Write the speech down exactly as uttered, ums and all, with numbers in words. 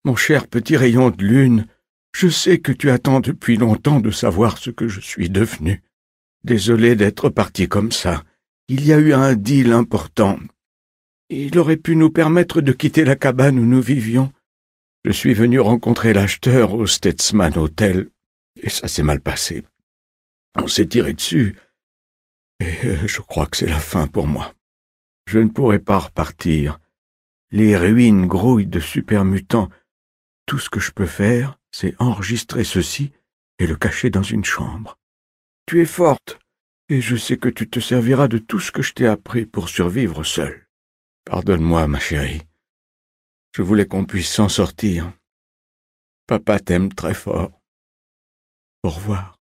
Mon cher petit rayon de lune, je sais que tu attends depuis longtemps de savoir ce que je suis devenu. Désolé d'être parti comme ça. Il y a eu un deal important. Il aurait pu nous permettre de quitter la cabane où nous vivions. Je suis venu rencontrer l'acheteur au Statesman Hotel, et ça s'est mal passé. On s'est tiré dessus, et je crois que c'est la fin pour moi. Je ne pourrai pas repartir. Les ruines grouillent de super mutants. Tout ce que je peux faire, c'est enregistrer ceci et le cacher dans une chambre. Tu es forte, et je sais que tu te serviras de tout ce que je t'ai appris pour survivre seule. Pardonne-moi, ma chérie. Je voulais qu'on puisse s'en sortir. Papa t'aime très fort. Au revoir.